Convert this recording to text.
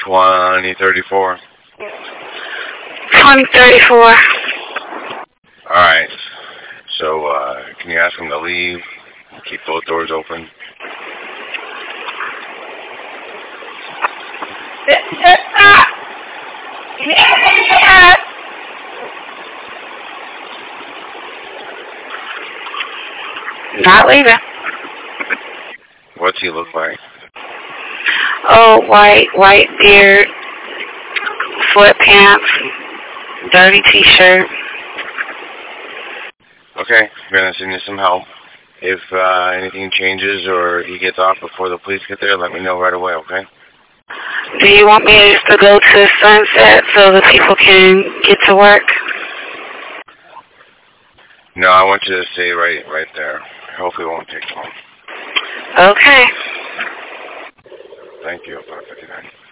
2034. 2034. Alright. So, can you ask him to leave? Keep both doors open. Not leaving. What's he look like? Oh, white beard, sweatpants, dirty t-shirt. Okay, we're gonna send you some help. If anything changes or he gets off before the police get there, let me know right away, okay? Do you want me just to go to Sunset so the people can get to work? No, I want you to stay right there. Hopefully it won't take long. Okay. Thank you, 559.